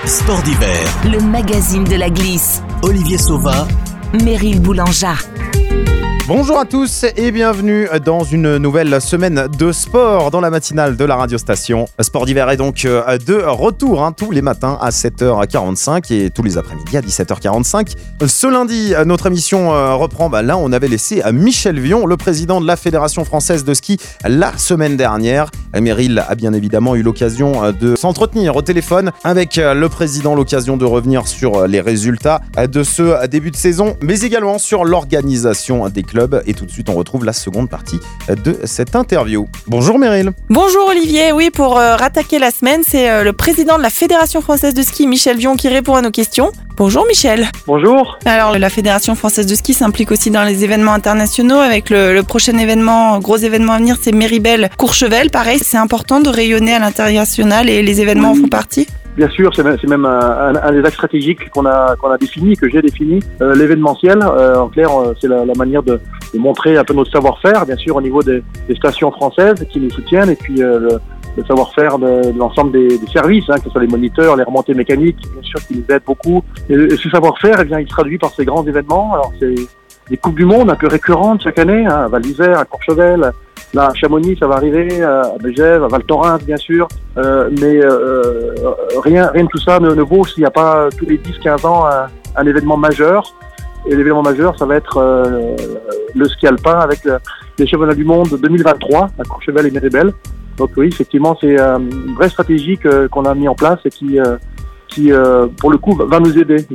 Sport d'hiver, le magazine de la glisse. Olivier Sauvin, Meryl Boulangea. Bonjour à tous et bienvenue dans une nouvelle semaine de sport dans la matinale de la radiostation. Sport d'hiver est donc de retour tous les matins à 7h45 et tous les après-midi à 17h45. Ce lundi, notre émission reprend là où on avait laissé Michel Vion, le président de la Fédération française de ski, la semaine dernière. Meryl a bien évidemment eu l'occasion de s'entretenir au téléphone avec le président, l'occasion de revenir sur les résultats de ce début de saison, mais également sur l'organisation des clubs. Et tout de suite, on retrouve la seconde partie de cette interview. Bonjour Meryl. Bonjour Olivier. Oui, pour rattaquer la semaine, c'est le président de la Fédération française de ski, Michel Vion, qui répond à nos questions. Bonjour Michel. Bonjour. Alors, la Fédération française de ski s'implique aussi dans les événements internationaux. Avec le prochain événement, gros événement à venir, c'est Méribel Courchevel. Pareil, c'est important de rayonner à l'international et les événements en font partie. Bien sûr, c'est même un des axes stratégiques qu'on a défini, que j'ai défini. L'événementiel, en clair, c'est la manière de montrer un peu notre savoir-faire, bien sûr, au niveau des stations françaises qui nous soutiennent, et puis le savoir-faire de l'ensemble des services, que ce soit les moniteurs, les remontées mécaniques, bien sûr, qui nous aident beaucoup. Et ce savoir-faire, eh bien, il se traduit par ces grands événements. Alors, c'est des Coupes du Monde un peu récurrentes chaque année, à Val d'Isère, à Courchevel. Là, à Chamonix, ça va arriver, à Megève, à Val Thorens, bien sûr. Mais rien de tout ça ne vaut s'il n'y a pas tous les 10-15 ans un événement majeur. Et l'événement majeur, ça va être le ski alpin avec les championnats du monde 2023 à Courchevel et Méribel. Donc oui, effectivement, c'est une vraie stratégie qu'on a mis en place et qui pour le coup, va nous aider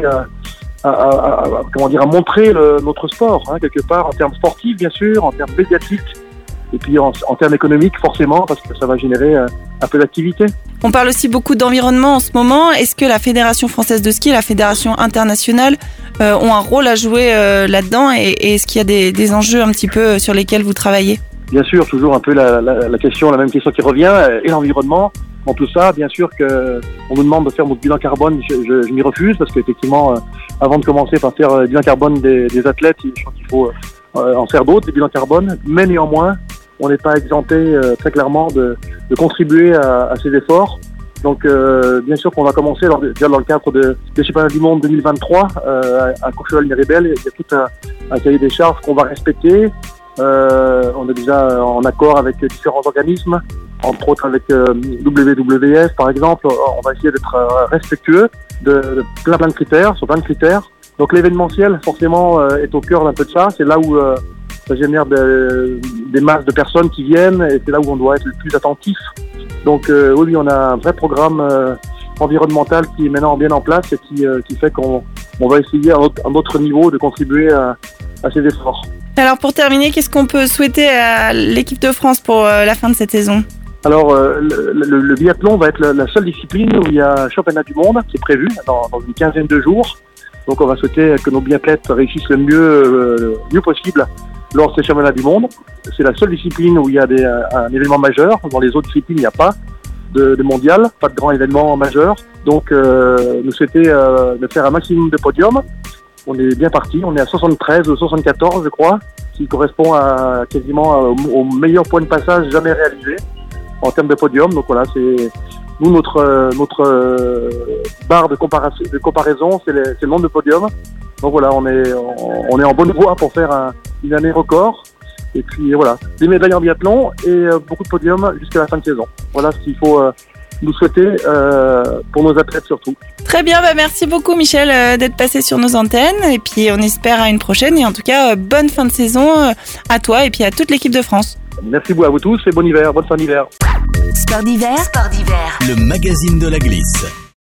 à montrer notre sport, quelque part, en termes sportifs, bien sûr, en termes médiatiques. Et puis en termes économiques, forcément, parce que ça va générer un peu d'activité. On parle aussi beaucoup d'environnement en ce moment. Est-ce que la Fédération française de ski et la Fédération internationale ont un rôle à jouer là-dedans, et est-ce qu'il y a des enjeux un petit peu sur lesquels vous travaillez ? Bien sûr, toujours un peu la même question qui revient, et l'environnement. Dans tout ça, bien sûr qu'on nous demande de faire notre bilan carbone, je m'y refuse, parce qu'effectivement, avant de commencer par faire le bilan carbone des athlètes, je crois qu'il faut en faire d'autres, des bilans carbone, mais néanmoins, on n'est pas exempté très clairement de contribuer à ces efforts. Donc bien sûr qu'on va commencer dans le cadre des championnats du monde 2023 à Courchevel-Méribel. Il y a tout un cahier des charges qu'on va respecter. On est déjà en accord avec différents organismes, entre autres avec WWF par exemple. On va essayer d'être respectueux de plein de critères, sur plein de critères. Donc l'événementiel forcément est au cœur d'un peu de ça. C'est là où ça génère des masses de personnes qui viennent, et c'est là où on doit être le plus attentif. Donc oui, on a un vrai programme environnemental qui est maintenant bien en place et qui fait qu'on va essayer à un autre niveau de contribuer à ces efforts. Alors pour terminer, qu'est-ce qu'on peut souhaiter à l'équipe de France pour la fin de cette saison ? Alors le biathlon va être la seule discipline où il y a un championnat du monde qui est prévu dans une quinzaine de jours. Donc on va souhaiter que nos biathlètes réussissent le mieux possible lors de ces championnats du monde. C'est la seule discipline où il y a un événement majeur. Dans les autres disciplines, il n'y a pas de mondial, pas de grand événement majeur. Donc nous souhaiter de faire un maximum de podiums. On est bien parti, on est à 73 ou 74 je crois, qui correspond à quasiment au meilleur point de passage jamais réalisé en termes de podium. Donc voilà, c'est nous notre barre de comparaison, c'est le nombre de podiums. Donc voilà, on est en bonne voie pour faire une année record. Et puis voilà, des médailles en biathlon et beaucoup de podiums jusqu'à la fin de saison. Voilà ce qu'il faut nous souhaiter pour nos athlètes surtout. Très bien, merci beaucoup Michel d'être passé sur nos antennes, et puis on espère à une prochaine, et en tout cas bonne fin de saison à toi et puis à toute l'équipe de France. Merci beaucoup à vous tous et bon hiver, bonne fin d'hiver. Sport d'hiver, le magazine de la glisse.